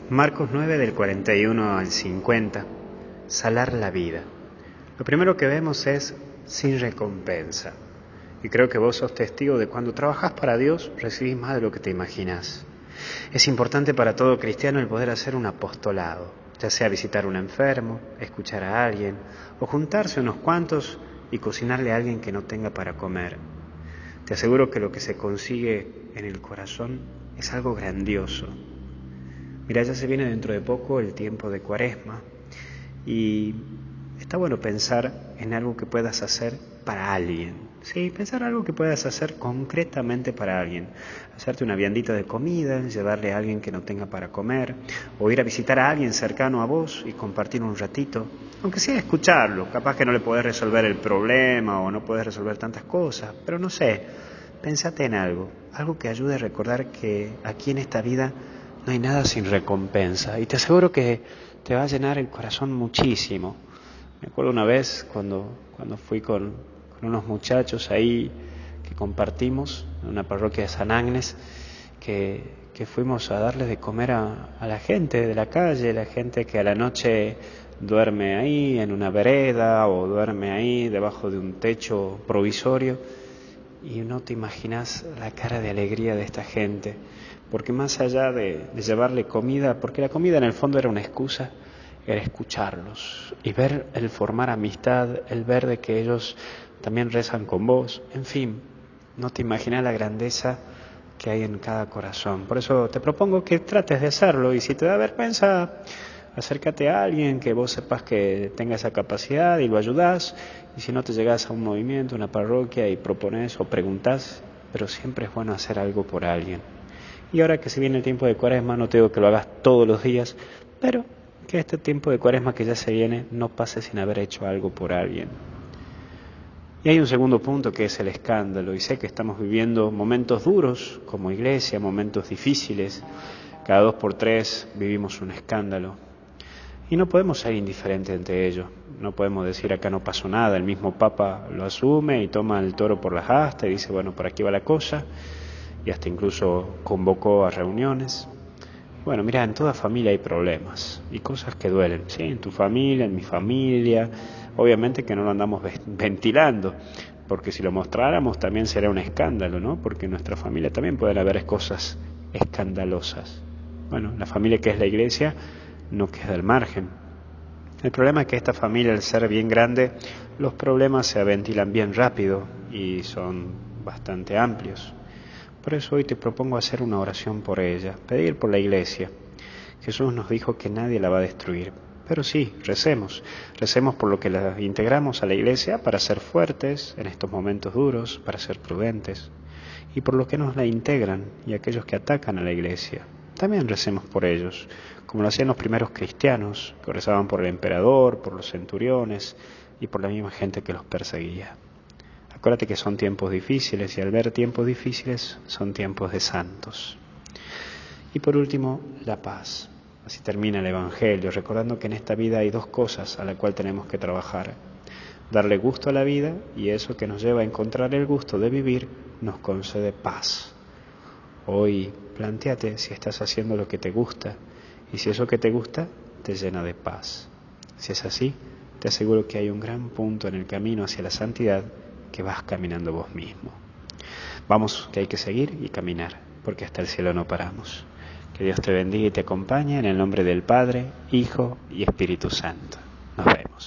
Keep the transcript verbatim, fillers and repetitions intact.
Marcos nueve del cuarenta y uno al cincuenta, salar la vida. Lo primero que vemos es sin recompensa. Y creo que vos sos testigo de cuando trabajás para Dios, recibís más de lo que te imaginás. Es importante para todo cristiano el poder hacer un apostolado, ya sea visitar a un enfermo, escuchar a alguien, o juntarse unos cuantos y cocinarle a alguien que no tenga para comer. Te aseguro que lo que se consigue en el corazón es algo grandioso. Mira, ya se viene dentro de poco el tiempo de Cuaresma y está bueno pensar en algo que puedas hacer para alguien. Sí, pensar algo que puedas hacer concretamente para alguien. Hacerte una viandita de comida, llevarle a alguien que no tenga para comer, o ir a visitar a alguien cercano a vos y compartir un ratito, aunque sea escucharlo. Capaz que no le podés resolver el problema o no podés resolver tantas cosas, pero no sé, pensate en algo, algo que ayude a recordar que aquí en esta vida no hay nada sin recompensa, y te aseguro que te va a llenar el corazón muchísimo. Me acuerdo una vez cuando, cuando fui con, con unos muchachos ahí que compartimos en una parroquia de San Agnes, que, que fuimos a darles de comer a, a la gente de la calle, la gente que a la noche duerme ahí en una vereda o duerme ahí debajo de un techo provisorio, y no te imaginas la cara de alegría de esta gente, porque más allá de, de llevarle comida, porque la comida en el fondo era una excusa, era escucharlos y ver el formar amistad, el ver de que ellos también rezan con vos, en fin, no te imaginas la grandeza que hay en cada corazón. Por eso te propongo que trates de hacerlo, y si te da vergüenza, acércate a alguien que vos sepas que tenga esa capacidad y lo ayudás, y si no, te llegás a un movimiento, una parroquia y propones o preguntás, pero siempre es bueno hacer algo por alguien. Y ahora que se viene el tiempo de Cuaresma, no te digo que lo hagas todos los días, pero que este tiempo de Cuaresma que ya se viene no pase sin haber hecho algo por alguien. Y hay un segundo punto que es el escándalo, y sé que estamos viviendo momentos duros como iglesia, momentos difíciles, cada dos por tres vivimos un escándalo. Y no podemos ser indiferentes ante ello, no podemos decir acá no pasó nada, el mismo Papa lo asume y toma el toro por las astas y dice bueno, por aquí va la cosa, y hasta incluso convocó a reuniones. Bueno, mira, en toda familia hay problemas y cosas que duelen, ¿sí? En tu familia, en mi familia, obviamente que no lo andamos ventilando, porque si lo mostráramos también sería un escándalo, ¿no? Porque en nuestra familia también pueden haber cosas escandalosas. Bueno, la familia que es la iglesia no queda al margen. El problema es que esta familia, al ser bien grande, los problemas se ventilan bien rápido y son bastante amplios. Por eso hoy te propongo hacer una oración por ella, pedir por la iglesia. Jesús nos dijo que nadie la va a destruir, pero sí, recemos, recemos por lo que la integramos a la iglesia para ser fuertes en estos momentos duros, para ser prudentes, y por lo que nos la integran y aquellos que atacan a la iglesia. También recemos por ellos, como lo hacían los primeros cristianos, que rezaban por el emperador, por los centuriones y por la misma gente que los perseguía. Acuérdate que son tiempos difíciles, y al ver tiempos difíciles son tiempos de santos. Y por último, la paz. Así termina el Evangelio, recordando que en esta vida hay dos cosas a las cuales tenemos que trabajar. Darle gusto a la vida, y eso que nos lleva a encontrar el gusto de vivir nos concede paz. Hoy plantéate si estás haciendo lo que te gusta, y si eso que te gusta te llena de paz. Si es así, te aseguro que hay un gran punto en el camino hacia la santidad que vas caminando vos mismo. Vamos, que hay que seguir y caminar, porque hasta el cielo no paramos. Que Dios te bendiga y te acompañe en el nombre del Padre, Hijo y Espíritu Santo. Nos vemos.